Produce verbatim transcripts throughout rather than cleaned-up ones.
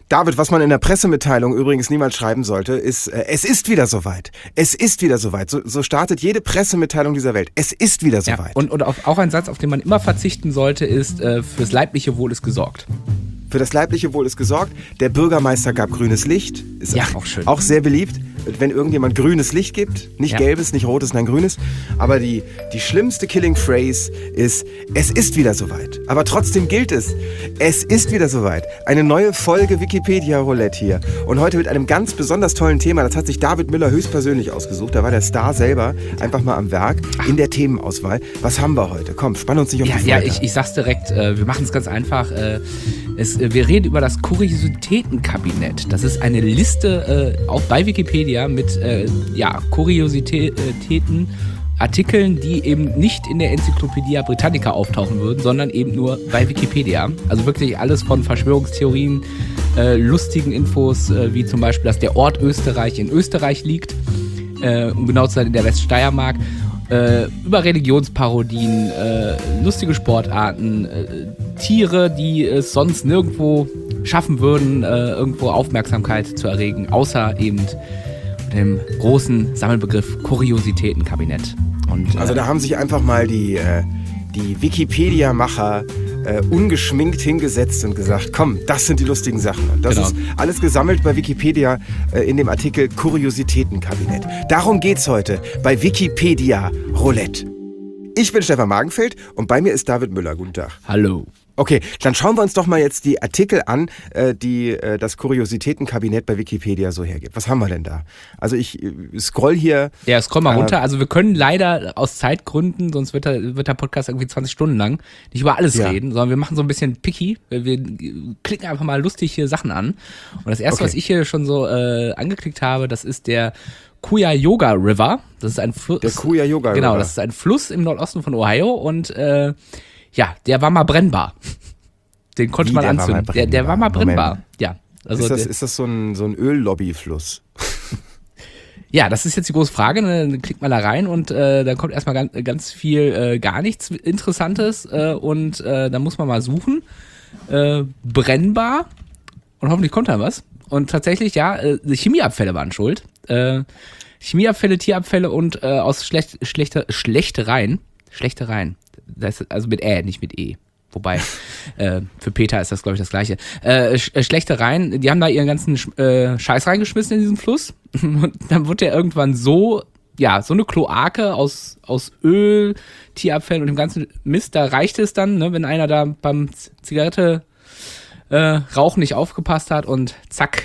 David, was man in der Pressemitteilung übrigens niemals schreiben sollte, ist, äh, es ist wieder soweit. Es ist wieder soweit. So, so startet jede Pressemitteilung dieser Welt. Es ist wieder soweit. Ja, und und auf, auch ein Satz, auf den man immer verzichten sollte, ist, äh, fürs leibliche Wohl ist gesorgt. Für das leibliche Wohl ist gesorgt. Der Bürgermeister gab grünes Licht. Ist ja, auch schön. Auch sehr beliebt, wenn irgendjemand grünes Licht gibt. Nicht ja. gelbes, nicht rotes, nein grünes. Aber die, die schlimmste Killing Phrase ist, es ist wieder soweit. Aber trotzdem gilt es. Es ist wieder soweit. Eine neue Folge Wikipedia Roulette hier. Und heute mit einem ganz besonders tollen Thema. Das hat sich David Müller höchstpersönlich ausgesucht. Da war der Star selber einfach mal am Werk in der Themenauswahl. Was haben wir heute? Komm, spann uns nicht auf ja, die Folter. Ja, ich, ich sag's direkt. Äh, wir machen es ganz einfach. Äh, es, wir reden über das Kuriositätenkabinett. Das ist eine Liste äh, auch bei Wikipedia mit äh, ja, Kuriositäten, Artikeln, die eben nicht in der Enzyklopädie Britannica auftauchen würden, sondern eben nur bei Wikipedia. Also wirklich alles von Verschwörungstheorien, äh, lustigen Infos, äh, wie zum Beispiel, dass der Ort Österreich in Österreich liegt, äh, um genau zu sein in der Weststeiermark, äh, über Religionsparodien, äh, lustige Sportarten, äh, Tiere, die es sonst nirgendwo schaffen würden, äh, irgendwo Aufmerksamkeit zu erregen, außer eben dem großen Sammelbegriff Kuriositätenkabinett. Und, äh, also da haben sich einfach mal die, äh, die Wikipedia-Macher äh, ungeschminkt hingesetzt und gesagt, komm, das sind die lustigen Sachen. Und das genau. ist alles gesammelt bei Wikipedia äh, in dem Artikel Kuriositätenkabinett. Darum geht's heute bei Wikipedia Roulette. Ich bin Stefan Magenfeld und bei mir ist David Müller. Guten Tag. Hallo. Okay, dann schauen wir uns doch mal jetzt die Artikel an, äh, die äh, das Kuriositätenkabinett bei Wikipedia so hergibt. Was haben wir denn da? Also ich äh, scroll hier... Ja, scroll mal äh, runter. Also wir können leider aus Zeitgründen, sonst wird der, wird der Podcast irgendwie zwanzig Stunden lang, nicht über alles ja. reden, sondern wir machen so ein bisschen picky. Wir, wir klicken einfach mal lustig hier Sachen an. Und das erste, okay. was ich hier schon so äh, angeklickt habe, das ist der Cuyahoga River. Das ist ein Fluss. Der Cuyahoga River. Genau, das ist ein Fluss im Nordosten von Ohio und äh, ja, der war mal brennbar. Den konnte Wie, man der anzünden. War der, der war mal brennbar. Moment. Ja. Also ist das, der, ist das so ein, so ein Öllobbyfluss? Ja, das ist jetzt die große Frage. Dann klickt man da rein und äh, dann kommt erstmal ganz, ganz viel äh, gar nichts Interessantes äh, und äh, dann muss man mal suchen. Äh, brennbar und hoffentlich kommt da was. Und tatsächlich, ja, äh, Chemieabfälle waren schuld. Äh, Chemieabfälle, Tierabfälle und äh, aus schlecht, schlechte, Schlechtereien. Schlechtereien. Das ist also mit Ä, nicht mit E. Wobei, äh, für Peter ist das, glaube ich, das Gleiche. Äh, Sch- Schlechtereien, die haben da ihren ganzen äh, Scheiß reingeschmissen in diesen Fluss. Und dann wurde der irgendwann so, ja, so eine Kloake aus, aus Öl, Tierabfällen und dem ganzen Mist. Da reichte es dann, ne, wenn einer da beim Z- Zigarette äh, Rauchen nicht aufgepasst hat und zack,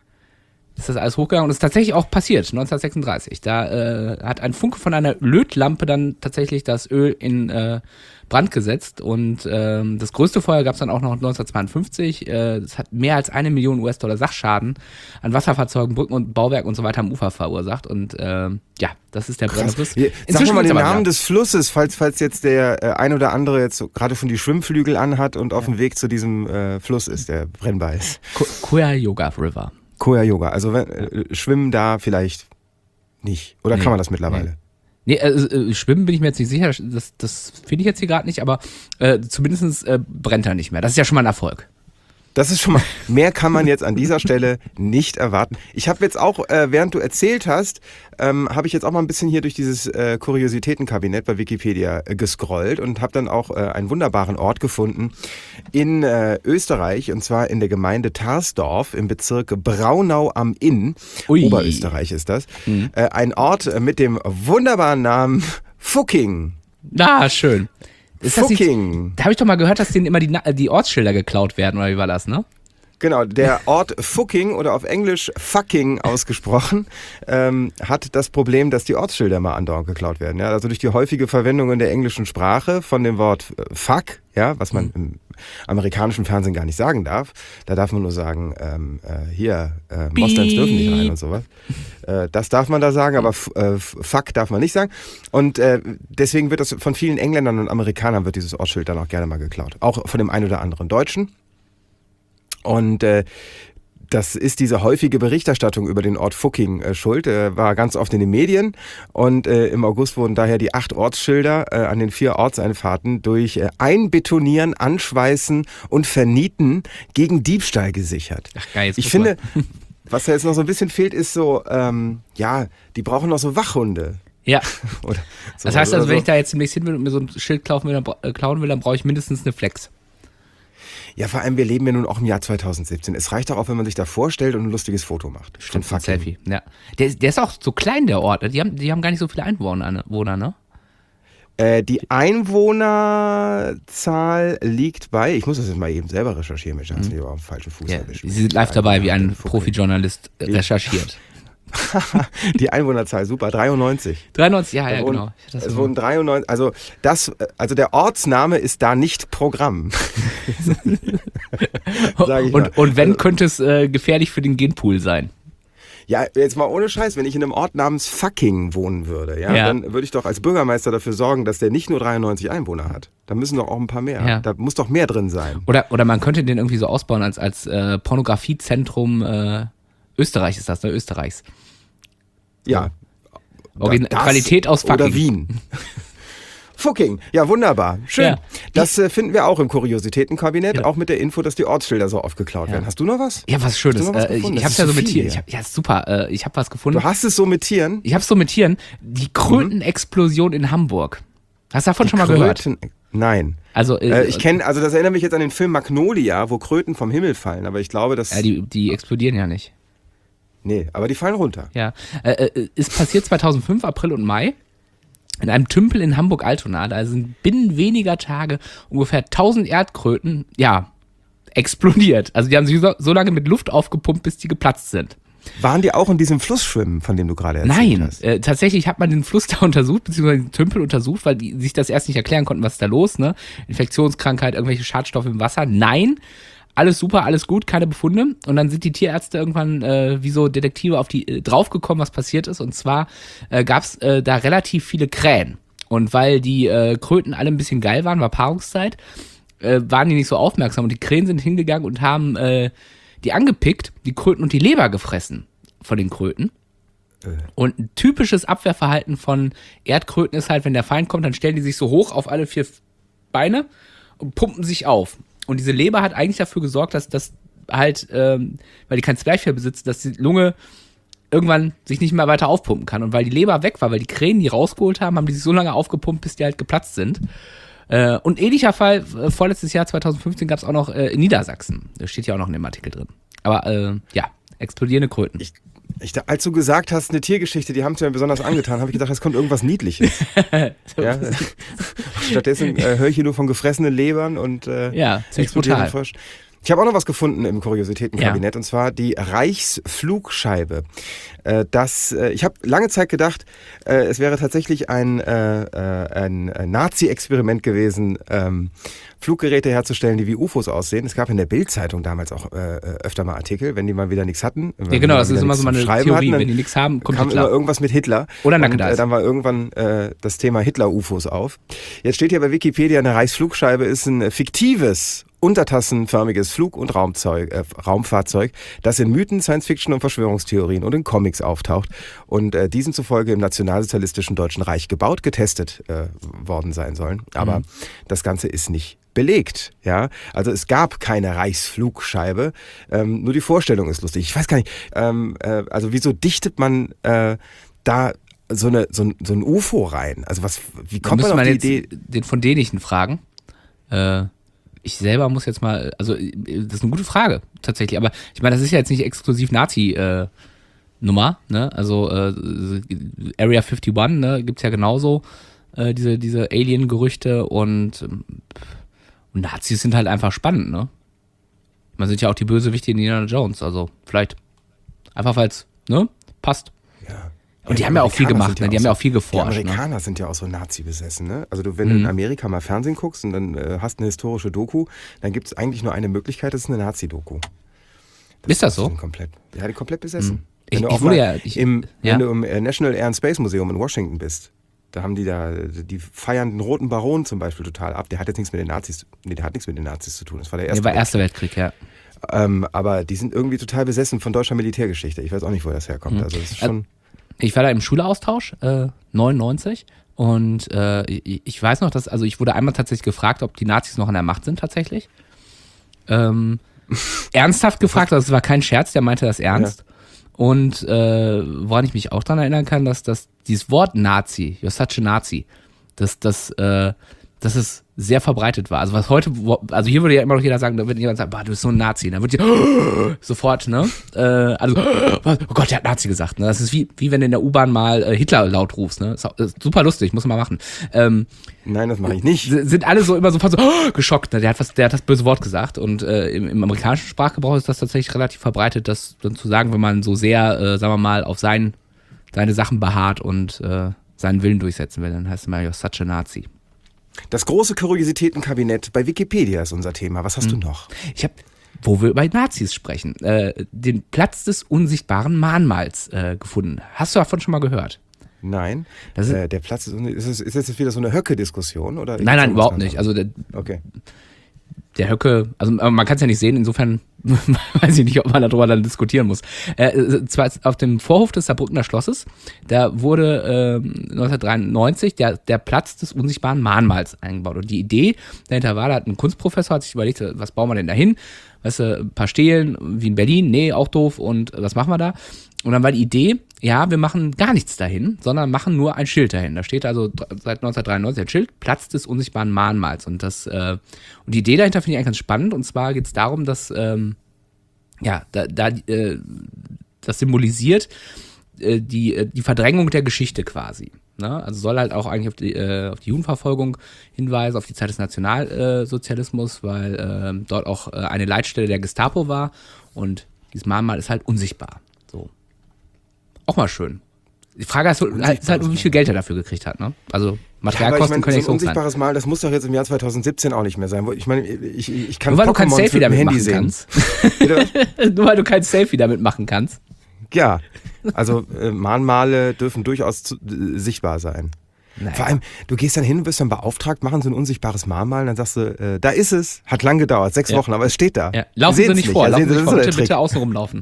ist das alles hochgegangen. Und das ist tatsächlich auch passiert, neunzehnhundertsechsunddreißig. Da äh, hat ein Funke von einer Lötlampe dann tatsächlich das Öl in äh, Brand gesetzt. Und ähm, das größte Feuer gab es dann auch noch neunzehnhundertzweiundfünfzig. Äh, das hat mehr als eine Million U S-Dollar Sachschaden an Wasserfahrzeugen, Brücken und Bauwerken und so weiter am Ufer verursacht. Und ähm, ja, das ist der Brennfluss. Sag mal den Namen des Flusses, falls, falls jetzt der äh, ein oder andere jetzt so, gerade schon die Schwimmflügel anhat und auf dem Weg zu diesem äh, Fluss ist, der brennbar ist. Cuyahoga River. Cuyahoga, also äh, schwimmen da vielleicht nicht. Oder nee, kann man das mittlerweile? Nee, nee äh, äh, schwimmen bin ich mir jetzt nicht sicher, das, das finde ich jetzt hier gerade nicht, aber äh, zumindest äh, brennt er nicht mehr. Das ist ja schon mal ein Erfolg. Das ist schon mal, mehr kann man jetzt an dieser Stelle nicht erwarten. Ich habe jetzt auch, äh, während du erzählt hast, ähm, habe ich jetzt auch mal ein bisschen hier durch dieses äh, Kuriositätenkabinett bei Wikipedia äh, gescrollt und habe dann auch äh, einen wunderbaren Ort gefunden in äh, Österreich, und zwar in der Gemeinde Tarsdorf im Bezirk Braunau am Inn. Ui. Oberösterreich ist das. Mhm. Äh, ein Ort mit dem wunderbaren Namen Fucking. Ah, schön. Ist das Fucking. Nicht, da habe ich doch mal gehört, dass denen immer die, die Ortsschilder geklaut werden, oder wie war das, ne? Genau, der Ort Fucking oder auf Englisch Fucking ausgesprochen, ähm, hat das Problem, dass die Ortsschilder mal andauernd geklaut werden. Ja? Also durch die häufige Verwendung in der englischen Sprache von dem Wort Fuck, ja, was man im amerikanischen Fernsehen gar nicht sagen darf. Da darf man nur sagen, ähm, äh, hier, äh, Moslems dürfen nicht rein und sowas. Äh, das darf man da sagen, aber f- äh, Fuck darf man nicht sagen. Und äh, deswegen wird das von vielen Engländern und Amerikanern wird dieses Ortsschild dann auch gerne mal geklaut. Auch von dem einen oder anderen Deutschen. Und äh, das ist diese häufige Berichterstattung über den Ort Fucking äh, schuld. Er war ganz oft in den Medien und äh, im August wurden daher die acht Ortsschilder äh, an den vier Ortseinfahrten durch äh, Einbetonieren, Anschweißen und Vernieten gegen Diebstahl gesichert. Ach geil, jetzt ich finde, was da jetzt noch so ein bisschen fehlt, ist so, ähm, ja, die brauchen noch so Wachhunde. Ja. Oder so, das heißt also, oder wenn so. ich da jetzt demnächst hin will und mir so ein Schild klauen will, dann, bra- äh, klauen will, dann brauche ich mindestens eine Flex. Ja, vor allem, wir leben ja nun auch im Jahr zwanzig siebzehn. Es reicht doch auch, wenn man sich da vorstellt und ein lustiges Foto macht. Stimmt, Von ein Fucking. Selfie. Ja. Der, ist- der ist auch so klein, der Ort. Die haben, die haben gar nicht so viele Einwohner, ne? Wohner, ne? Äh, die Einwohnerzahl liegt bei, ich muss das jetzt mal eben selber recherchieren, Mensch, hast du auf dem falschen Fuß Ja, erwischt. Sie sind live dabei, wie ein Fucking. Profijournalist äh, recherchiert. Die Einwohnerzahl, super, dreiundneunzig. dreiundneunzig, ja, ja, Es wurden- genau. Ich hatte das Es immer- wurden dreiundneunzig, also das, also der Ortsname ist da nicht Programm. Sag ich mal. und, und wenn, könnte es äh, gefährlich für den Genpool sein. Ja, jetzt mal ohne Scheiß, wenn ich in einem Ort namens Fucking wohnen würde, ja, Ja. dann würde ich doch als Bürgermeister dafür sorgen, dass der nicht nur dreiundneunzig Einwohner hat. Da müssen doch auch ein paar mehr. Ja. Da muss doch mehr drin sein. Oder, oder man könnte den irgendwie so ausbauen als, als äh, Pornografiezentrum äh, Österreich ist das, ne? Österreichs. Ja. Origin Das Qualität aus Fucking. Oder Wien. Fucking. Ja, wunderbar. Schön. Ja. Das äh, finden wir auch im Kuriositätenkabinett, Ja. auch mit der Info, dass die Ortsschilder so oft geklaut Ja. werden. Hast du noch was? Ja, was Schönes. Hast du noch was Äh, ich gefunden? ich Das hab's ist ja so so mit viel Tieren. hier. Ich hab, ja, super. Äh, ich habe was gefunden. Du hast es so mit Tieren? Ich hab's so mit Tieren. Die Krötenexplosion in Hamburg. Hast du davon schon mal gehört? Kröten? Nein. Also, äh, Äh, ich kenne, also das erinnert mich jetzt an den Film Magnolia, wo Kröten vom Himmel fallen, aber ich glaube, dass. Ja, die, die explodieren ja nicht. nee, aber die fallen runter. Ja. Äh, äh, ist passiert zweitausendfünf, April und Mai. In einem Tümpel in Hamburg-Altona. Da sind binnen weniger Tage ungefähr tausend Erdkröten, ja, explodiert. Also die haben sich so, so lange mit Luft aufgepumpt, bis die geplatzt sind. Waren die auch in diesem Fluss schwimmen, von dem du gerade erzählt Nein, hast? äh, tatsächlich hat man den Fluss da untersucht, beziehungsweise den Tümpel untersucht, weil die sich das erst nicht erklären konnten, was ist da los, ne? Infektionskrankheit, irgendwelche Schadstoffe im Wasser. Nein, alles super, alles gut, keine Befunde. Und dann sind die Tierärzte irgendwann äh, wie so Detektive auf die äh, draufgekommen, was passiert ist. Und zwar äh, gab es äh, da relativ viele Krähen. Und weil die äh, Kröten alle ein bisschen geil waren, war Paarungszeit, äh, waren die nicht so aufmerksam. Und die Krähen sind hingegangen und haben äh, die angepickt, die Kröten und die Leber gefressen von den Kröten. Und ein typisches Abwehrverhalten von Erdkröten ist halt, wenn der Feind kommt, dann stellen die sich so hoch auf alle vier Beine und pumpen sich auf. Und diese Leber hat eigentlich dafür gesorgt, dass das halt, ähm, weil die kein Zwerchfell besitzt, dass die Lunge irgendwann sich nicht mehr weiter aufpumpen kann. Und weil die Leber weg war, weil die Krähen die rausgeholt haben, haben die sich so lange aufgepumpt, bis die halt geplatzt sind. Äh, und ähnlicher Fall, äh, vorletztes Jahr zweitausendfünfzehn gab es auch noch äh, in Niedersachsen. Das steht ja auch noch in dem Artikel drin. Aber äh, ja, explodierende Kröten. Ich, ich, als du gesagt hast, eine Tiergeschichte, die haben es mir besonders angetan, habe ich gedacht, es kommt irgendwas Niedliches. ja? Stattdessen äh, höre ich hier nur von gefressenen Lebern und äh, Ja, ziemlich explodierenden brutal. Frosch. Ich habe auch noch was gefunden im Kuriositätenkabinett, und zwar die Reichsflugscheibe. Äh, das, äh, ich habe lange Zeit gedacht, äh, es wäre tatsächlich ein, äh, äh, ein Nazi-Experiment gewesen, ähm, Fluggeräte herzustellen, die wie U F Os aussehen. Es gab in der Bild-Zeitung damals auch äh, öfter mal Artikel, wenn die mal wieder nichts hatten. Ja, genau, das ist immer so meine Theorie. Wenn die nichts haben, kommt kam immer Hitler. irgendwas mit Hitler. Oder Und Nackedeis. äh, dann war irgendwann äh, das Thema Hitler-U F Os auf. Jetzt steht hier bei Wikipedia, eine Reichsflugscheibe ist ein fiktives, untertassenförmiges Flug- und Raumzeug, äh, Raumfahrzeug, das in Mythen, Science-Fiction und Verschwörungstheorien und in Comics auftaucht und äh, diesen zufolge im nationalsozialistischen Deutschen Reich gebaut, getestet äh, worden sein sollen. Aber Mhm. das Ganze ist nicht belegt. Ja? Also es gab keine Reichsflugscheibe, ähm, nur die Vorstellung ist lustig. Ich weiß gar nicht, ähm, äh, also wieso dichtet man äh, da so, eine, so, ein, so ein U F O rein? Also was, wie Da kommt man müsste auf man die jetzt Idee? den von Dänichen fragen. Äh, ich selber muss jetzt mal, also äh, das ist eine gute Frage tatsächlich, aber ich meine, das ist ja jetzt nicht exklusiv Nazi-Nummer, ne? Also äh, Area einundfünfzig, ne, gibt's ja genauso äh, diese, diese Alien-Gerüchte und, ähm, und Nazis sind halt einfach spannend, ne? Man sind ja auch die Bösewichte in Indiana Jones, also vielleicht einfach weil es, ne, passt. Ja. Und die haben ja auch viel Amerikaner gemacht, sind ne? Die haben so, ja auch viel geforscht, Die ne? Amerikaner sind ja auch so Nazi-besessen, ne? Also du, wenn du Mhm. in Amerika mal Fernsehen guckst und dann äh, hast eine historische Doku, dann gibt es eigentlich nur eine Möglichkeit, das ist eine Nazi-Doku. Ist das die so? sind komplett, ja, die komplett besessen. Mhm. Wenn Ich- du ich auch wurde mal ja- ich- im, ja. wenn du im äh, National Air and Space Museum in Washington bist, da haben die da, die feiern den Roten Baron zum Beispiel total ab. Der hat jetzt nichts mit den Nazis, nee, der hat nichts mit den Nazis zu tun. Das war der erste. Nee, war Erster Weltkrieg, ja. Ähm, aber die sind irgendwie total besessen von deutscher Militärgeschichte. Ich weiß auch nicht, wo das herkommt. Also das ist schon. Ich war da im Schüleraustausch, äh, neunundneunzig. Und äh, ich, ich weiß noch, dass, also ich wurde einmal tatsächlich gefragt, ob die Nazis noch an der Macht sind tatsächlich. Ähm, ernsthaft gefragt, also es war kein Scherz, der meinte das ernst. Ja. Und äh, woran ich mich auch daran erinnern kann, dass, dass dieses Wort Nazi, you're such a Nazi, dass, dass, äh, dass es sehr verbreitet war. Also was heute, also hier würde ja immer noch jeder sagen, da würde jemand sagen, bah, du bist so ein Nazi. Dann würde ich sofort, ne? Äh, also, oh Gott, der hat Nazi gesagt. Ne? Das ist wie, wie wenn du in der U-Bahn mal äh, Hitler laut rufst. Ne? Ist, auch, ist super lustig, muss man mal machen. Ähm, Nein, das mache ich nicht. Sind alle so immer sofort so oh, geschockt. Ne? Der hat was, der hat das böse Wort gesagt. Und äh, im, im amerikanischen Sprachgebrauch ist das tatsächlich relativ verbreitet, das dann zu sagen, wenn man so sehr, äh, sagen wir mal, auf sein, seine Sachen beharrt und äh, seinen Willen durchsetzen will, dann heißt es immer, you're such a Nazi. Das große Kuriositätenkabinett bei Wikipedia ist unser Thema. Was hast hm. du noch? Ich habe, wo wir über Nazis sprechen, äh, den Platz des unsichtbaren Mahnmals äh, gefunden. Hast du davon schon mal gehört? Nein. Das ist, äh, der Platz ist, ist, ist, ist das wieder so eine Höcke-Diskussion? Oder nein, nein, überhaupt nicht. Also der, okay. der Höcke, also man kann es ja nicht sehen, insofern weiß ich nicht, ob man darüber dann diskutieren muss. Äh, zwar auf dem Vorhof des Saarbrückener Schlosses, da wurde äh, neunzehnhundertdreiundneunzig der, der Platz des unsichtbaren Mahnmals eingebaut. Und die Idee dahinter war, da hat ein Kunstprofessor hat sich überlegt, was bauen wir denn da hin? Weißt du, ein paar Stelen, wie in Berlin, nee, auch doof, und was machen wir da? Und dann war die Idee, ja, wir machen gar nichts dahin, sondern machen nur ein Schild dahin. Da steht also seit neunzehnhundertdreiundneunzig ein Schild, Platz des unsichtbaren Mahnmals. Und das, äh, und die Idee dahinter finde ich eigentlich ganz spannend. Und zwar geht es darum, dass, ähm, ja, da, da äh, das symbolisiert äh, die, die Verdrängung der Geschichte quasi. Ne? Also soll halt auch eigentlich auf die, äh, auf die Judenverfolgung hinweisen, auf die Zeit des Nationalsozialismus, weil äh, dort auch äh, eine Leitstelle der Gestapo war. Und dieses Mahnmal ist halt unsichtbar. So. Auch mal schön. Die Frage ist, ist halt, wie viel Geld er dafür gekriegt hat, ne? Also Materialkosten ja, ich mein, können nicht so ein so sein. unsichtbares Mal, das muss doch jetzt im Jahr zweitausendsiebzehn auch nicht mehr sein. Ich meine, ich, ich kann Nur weil du kein Pokémon Selfie damit Handy machen sehen. kannst. Nur weil du kein Selfie damit machen kannst. Ja, also äh, Mahnmale dürfen durchaus zu, äh, sichtbar sein. Naja. Vor allem, du gehst dann hin, wirst dann beauftragt, machen so ein unsichtbares Mahnmal, und dann sagst du, äh, da ist es, hat lang gedauert, sechs ja. Wochen, aber es steht da. Ja. Laufen Sie nicht vor, ja, laufen Sie nicht vor, bitte, bitte außen rumlaufen.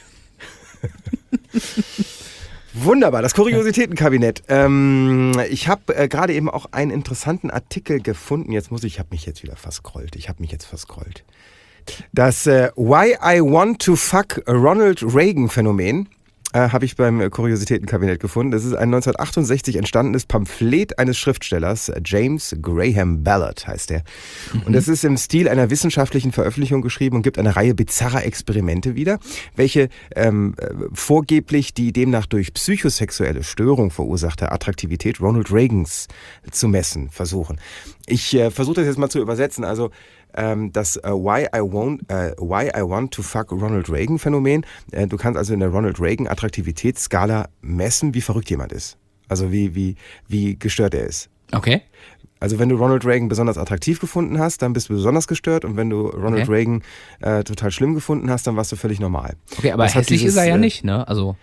Wunderbar, das Kuriositätenkabinett. Ähm, ich habe äh, gerade eben auch einen interessanten Artikel gefunden. Jetzt muss ich, ich habe mich jetzt wieder verscrollt. Ich habe mich jetzt verscrollt. Das äh, Why I Want to Fuck Ronald Reagan Phänomen äh, habe ich beim Kuriositätenkabinett gefunden. Das ist ein neunzehnhundertachtundsechzig entstandenes Pamphlet eines Schriftstellers, James Graham Ballard heißt er. Mhm. Und das ist im Stil einer wissenschaftlichen Veröffentlichung geschrieben und gibt eine Reihe bizarrer Experimente wieder, welche ähm, vorgeblich die demnach durch psychosexuelle Störung verursachte Attraktivität Ronald Reagans zu messen versuchen. Ich äh, versuche das jetzt mal zu übersetzen. Also das uh, Why I Want, uh, Why I Want to Fuck Ronald Reagan Phänomen. Uh, du kannst also in der Ronald Reagan Attraktivitätsskala messen, wie verrückt jemand ist. Also wie, wie, wie gestört er ist. Okay. Also wenn du Ronald Reagan besonders attraktiv gefunden hast, dann bist du besonders gestört, und wenn du Ronald okay. Reagan äh, total schlimm gefunden hast, dann warst du völlig normal. Okay, aber das hässlich dieses, ist er ja äh, nicht, ne? Also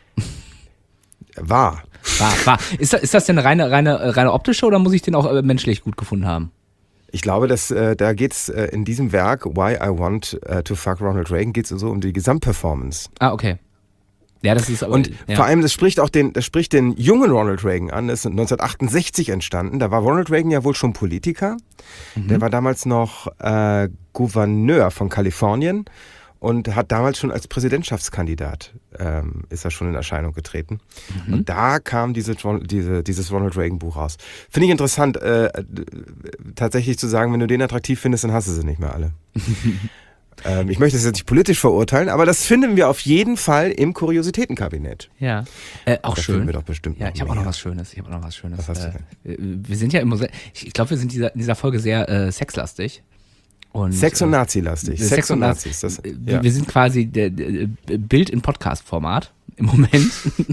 war. War, war. Ist das, ist das denn reine, reine, reine optische, oder muss ich den auch äh, menschlich gut gefunden haben? Ich glaube, dass äh, da geht es äh, in diesem Werk, Why I Want uh, to Fuck Ronald Reagan, geht es so um die Gesamtperformance. Ah, okay. Ja, das ist aber, Und ja. vor allem, das spricht auch den, das spricht den jungen Ronald Reagan an. Das ist neunzehnhundertachtundsechzig entstanden. Da war Ronald Reagan ja wohl schon Politiker. Mhm. Der war damals noch äh, Gouverneur von Kalifornien und hat damals schon als Präsidentschaftskandidat ähm, ist er schon in Erscheinung getreten. Mhm. Und da kam diese, diese, dieses Ronald Reagan Buch raus. Finde ich interessant, äh, tatsächlich zu sagen, wenn du den attraktiv findest, dann hast du sie nicht mehr alle. ähm, ich möchte das jetzt nicht politisch verurteilen, aber das finden wir auf jeden Fall im Kuriositätenkabinett. Ja, äh, auch das schön. Wir doch bestimmt ja, noch ich habe auch noch was Schönes. Ich habe auch noch was Schönes. Was hast du denn? Äh, wir sind ja immer sehr, ich glaube, wir sind dieser, in dieser Folge sehr äh, sexlastig. Und, Sex und Nazi-lastig. Äh, Sex und Nazis. Das, ja. Wir sind quasi der, der Bild in Podcast-Format im Moment.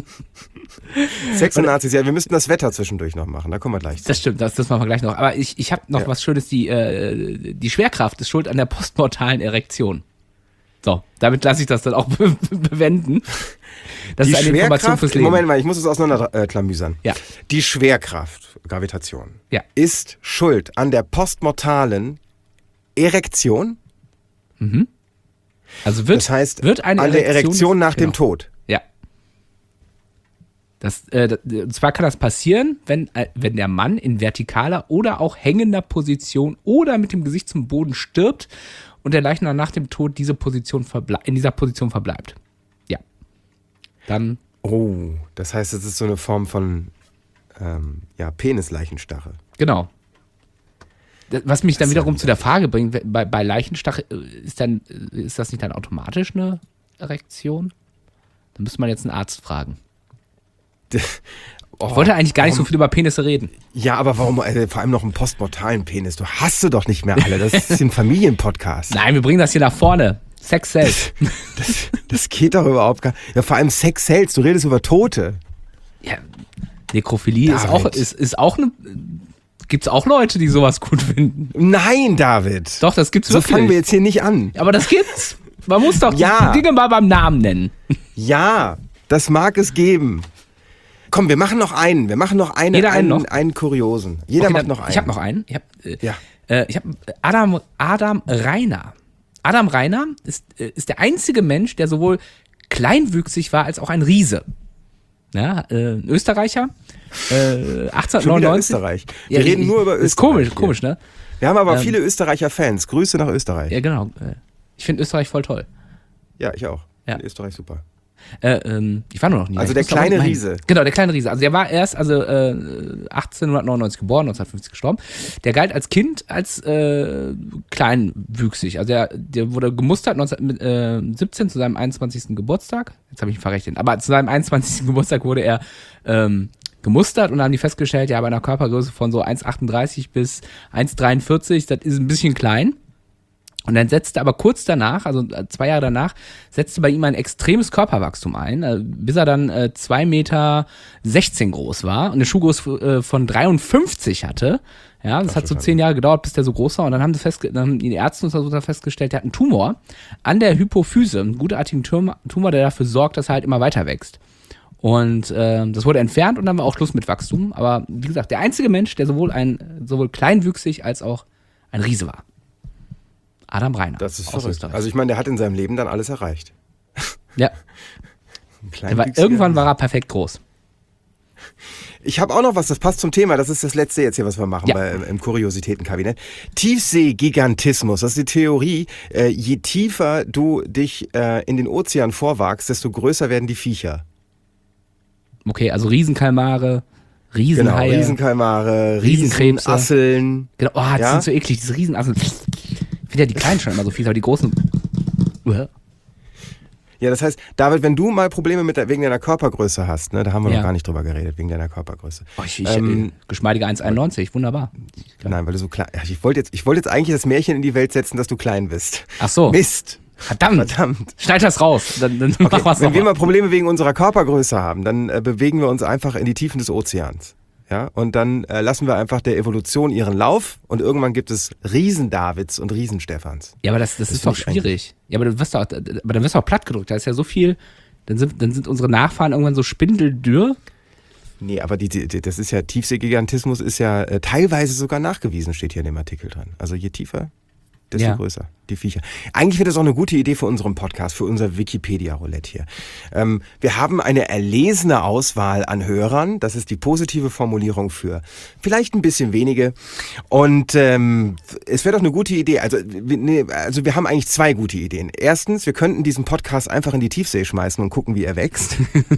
Sex und Nazis, ja, wir müssten das Wetter zwischendurch noch machen, da kommen wir gleich zu. Das stimmt, das, das machen wir gleich noch. Aber ich, ich habe noch ja. was Schönes, die, äh, die Schwerkraft ist schuld an der postmortalen Erektion. So, damit lasse ich das dann auch be- bewenden. Das die ist eine Information fürs Leben. Moment mal, ich muss es auseinanderklamüsern. Ja. Die Schwerkraft, Gravitation, ja. ist schuld an der postmortalen Erektion? Mhm. Also wird, das heißt, wird eine an der Erektion, Erektion nach genau. dem Tod. Ja. Das, äh, und zwar kann das passieren, wenn, äh, wenn der Mann in vertikaler oder auch hängender Position oder mit dem Gesicht zum Boden stirbt und der Leichnam nach dem Tod diese Position verble- in dieser Position verbleibt. Ja. Dann. Oh, das heißt, es ist so eine Form von ähm, ja, Penisleichenstarre. Genau. Das, was mich Das dann ist wiederum ja zu der Frage bringt, bei, bei Leichenstach ist, dann, ist das nicht dann automatisch eine Erektion? Da müsste man jetzt einen Arzt fragen. Oh, ich wollte eigentlich gar nicht warum, so viel über Penisse reden. Ja, aber warum, also vor allem noch einen postmortalen Penis? Du hast sie doch nicht mehr alle. Das ist ein Familienpodcast. Nein, wir bringen das hier nach vorne. Sex sells. Das, das geht doch überhaupt gar nicht. Ja, vor allem Sex sells. Du redest über Tote. Ja, Nekrophilie ist David. auch, ist, ist auch eine. Gibt's auch Leute, die sowas gut finden? Nein, David. Doch, das gibt's So wirklich. fangen wir jetzt hier nicht an. Aber das gibt's. Man muss doch Ja. die Dinge mal beim Namen nennen. Ja, das mag es geben. Komm, wir machen noch einen. Wir machen noch eine, Jeder einen einen, noch? einen Kuriosen. Jeder Okay, macht dann- noch einen. Ich habe noch einen. Ich habe äh, Ja. äh, ich hab Adam, Adam Reiner. Adam Reiner ist, äh, ist der einzige Mensch, der sowohl kleinwüchsig war als auch ein Riese. Ja, äh, ein Österreicher. Äh, Schon wieder achtzehnhundertneunundneunzig. Österreich. Wir Ja, reden ich- nur über Österreich. Ist komisch, hier. komisch, ne? Wir haben aber Ähm, viele Österreicher-Fans. Grüße nach Österreich. Ja, genau. Äh, Ich finde Österreich voll toll. Ja, ich auch. Ja. In Österreich super. Äh, ähm, ich war nur noch nie. Also Ich der muss aber kleine mal hin. Riese. Genau, der kleine Riese. Also der war erst also äh, achtzehnhundertneunundneunzig geboren, neunzehnhundertfünfzig gestorben. Der galt als Kind als äh, kleinwüchsig. Also der, der wurde gemustert neunzehnhundertsiebzehn zu seinem einundzwanzigsten Geburtstag. Jetzt habe ich mich verrechnet. Aber zu seinem einundzwanzigsten Geburtstag wurde er ähm, gemustert und dann haben die festgestellt, ja, bei einer Körpergröße von so eins Komma achtunddreißig bis eins Komma dreiundvierzig, das ist ein bisschen klein. Und dann setzte aber kurz danach, also zwei Jahre danach, setzte bei ihm ein extremes Körperwachstum ein, äh, bis er dann äh, zwei Komma sechzehn Meter groß war und eine Schuhgröße äh, von dreiundfünfzig hatte. Ja, das Ach, hat so total. zehn Jahre gedauert, bis der so groß war. Und dann haben, sie festge- dann haben die Ärzte untersucht, festgestellt, der hat einen Tumor an der Hypophyse, einen gutartigen Tumor, Tumor, der dafür sorgt, dass er halt immer weiter wächst. Und äh, das wurde entfernt und dann war auch Schluss mit Wachstum. Aber wie gesagt, der einzige Mensch, der sowohl ein sowohl kleinwüchsig als auch ein Riese war. Adam Reiner. Das ist aus verrückt. Österreich. Also ich meine, der hat in seinem Leben dann alles erreicht. Ja, Ein der war, kleinwüchsiger irgendwann war Riese. er perfekt groß. Ich habe auch noch was, das passt zum Thema. Das ist das letzte jetzt hier, was wir machen Ja. bei, im Kuriositätenkabinett. Tiefseegigantismus, das ist die Theorie. Äh, je tiefer du dich äh, in den Ozean vorwagst, desto größer werden die Viecher. Okay, also Riesenkalmare, Genau, Riesenhaie. Riesenkalmare, Riesenkrebse. Riesenasseln. Genau, oh, die Ja? sind so eklig, diese Riesenassen. Ich finde ja die kleinen schon immer so fies, aber die großen. Uah. Ja, das heißt, David, wenn du mal Probleme mit der, wegen deiner Körpergröße hast, ne, da haben wir Ja. noch gar nicht drüber geredet, wegen deiner Körpergröße. Oh, ich, ich, Ähm, äh, geschmeidige eins Komma einundneunzig, wunderbar. Nein, weil du so klein. Ja, ich wollte jetzt, ich wollte jetzt eigentlich das Märchen in die Welt setzen, dass du klein bist. Ach so, Mist. verdammt. Verdammt. Schneid das raus, dann, dann Okay, mach was wenn noch wir mal. mal Probleme wegen unserer Körpergröße haben, dann äh, bewegen wir uns einfach in die Tiefen des Ozeans. Ja, und dann äh, lassen wir einfach der Evolution ihren Lauf und irgendwann gibt es Riesen-Davids und Riesen-Stephans. Ja, aber das, das, Das ist doch finde ich schwierig. Ja, aber, du wirst doch, aber dann wirst du auch platt gedrückt. Da ist ja so viel, dann sind, dann sind unsere Nachfahren irgendwann so spindeldürr. Nee, aber die, die, das ist ja, Tiefseegigantismus ist ja äh, teilweise sogar nachgewiesen, steht hier in dem Artikel dran. Also je tiefer, desto Ja. größer, die Viecher. Eigentlich wäre das auch eine gute Idee für unseren Podcast, für unser Wikipedia-Roulette hier. Ähm, wir haben eine erlesene Auswahl an Hörern, das ist die positive Formulierung für vielleicht ein bisschen wenige. Und ähm, es wäre doch eine gute Idee, also, wir- nee, also wir haben eigentlich zwei gute Ideen. Erstens, wir könnten diesen Podcast einfach in die Tiefsee schmeißen und gucken, wie er wächst.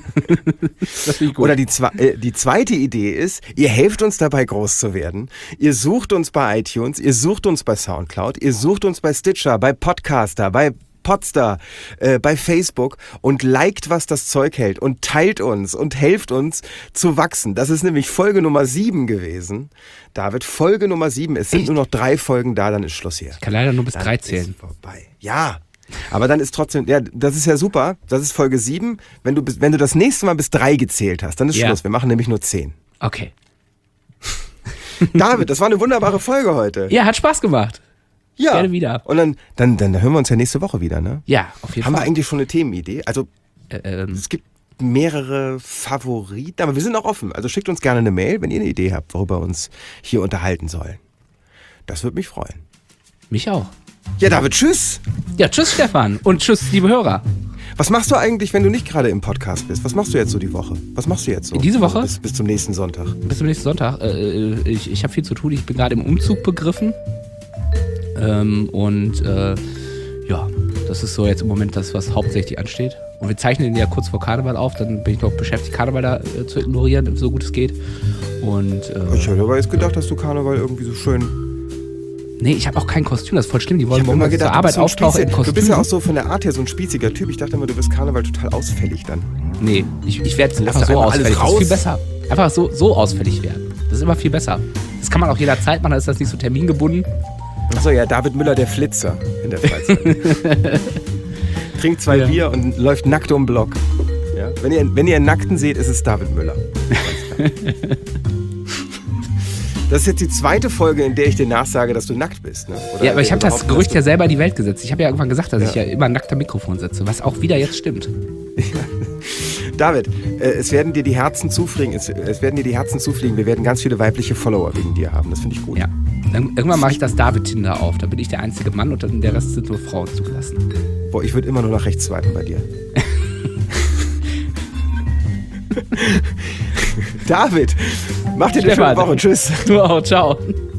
Das finde ich gut. Oder die, zwe äh, die zweite Idee ist, ihr helft uns dabei groß zu werden. Ihr sucht uns bei iTunes, ihr sucht uns bei Soundcloud, ihr sucht uns bei Stitcher, bei Podcaster, bei Podstar, äh, bei Facebook und liked, was das Zeug hält und teilt uns und helft uns zu wachsen. Das ist nämlich Folge Nummer sieben gewesen. David, Folge Nummer sieben. Es sind Echt? nur noch drei Folgen da, dann ist Schluss hier. Ich kann leider nur bis Dann drei ist zählen. vorbei. Ja. Aber dann ist trotzdem, ja, das ist ja super. Das ist Folge sieben. Wenn du, bis- wenn du das nächste Mal bis drei gezählt hast, dann ist Ja. Schluss. Wir machen nämlich nur zehn. Okay. David, das war eine wunderbare Folge heute. Ja, hat Spaß gemacht. Ja. Gerne wieder. Und dann, dann, dann hören wir uns ja nächste Woche wieder, ne? Ja, auf jeden Haben wir Fall. eigentlich schon eine Themenidee? Also, Äh, ähm, es gibt mehrere Favoriten, aber wir sind auch offen. Also schickt uns gerne eine Mail, wenn ihr eine Idee habt, worüber wir uns hier unterhalten sollen. Das würde mich freuen. mich auch. Ja, David, tschüss. Ja, tschüss Stefan und tschüss liebe Hörer. Was machst du eigentlich, wenn du nicht gerade im Podcast bist? Was machst du jetzt so die Woche? Was machst du jetzt so? Diese Woche? Also bis, bis zum nächsten Sonntag. Bis zum nächsten Sonntag. Äh, ich ich habe viel zu tun. Ich bin gerade im Umzug begriffen. Ähm, und äh, ja, das ist so jetzt im Moment das, was hauptsächlich ansteht. Und wir zeichnen ihn ja kurz vor Karneval auf. Dann bin ich noch beschäftigt, Karneval da äh, zu ignorieren, so gut es geht. Und, äh, ich hätte aber jetzt gedacht, dass du Karneval irgendwie so schön... Nee, ich habe auch kein Kostüm, das ist voll schlimm. Die wollen Ich hab immer gedacht, zur Arbeit du, bist so ein auftauchen im Spießig- Kostüm. du bist ja auch so von der Art her so ein spießiger Typ. Ich dachte immer, du bist Karneval total ausfällig dann. Nee, ich, ich werde Lass einfach doch so einmal alles ausfällig. Das ist raus. viel besser. Einfach so, so ausfällig werden. Das ist immer viel besser. Das kann man auch jederzeit machen, da ist das nicht so termingebunden. Achso, ja, David Müller, der Flitzer in der Freizeit. Trinkt zwei Ja. Bier und läuft nackt um den Block. Ja? Wenn, ihr, wenn ihr einen Nackten seht, ist es David Müller. Ganz klar. Das ist jetzt die zweite Folge, in der ich dir nachsage, dass du nackt bist. Ne? Oder Ja, aber ich habe das überhaupt, Gerücht dass ja selber in die Welt gesetzt. Ich habe ja irgendwann gesagt, dass Ja. ich ja immer nackt am Mikrofon sitze, was auch wieder jetzt stimmt. du- David, äh, es werden dir die Herzen zufliegen. Es, es werden dir die Herzen zufliegen. Wir werden ganz viele weibliche Follower wegen dir haben. Das finde ich gut. Ja. Dann, irgendwann mache ich das David-Tinder auf. Da bin ich der einzige Mann und dann der Rest sind nur Frauen zugelassen. Boah, ich würde immer nur nach rechts swipen bei dir. David, mach dir eine schöne Stefan. Woche. Tschüss. Du auch, ciao.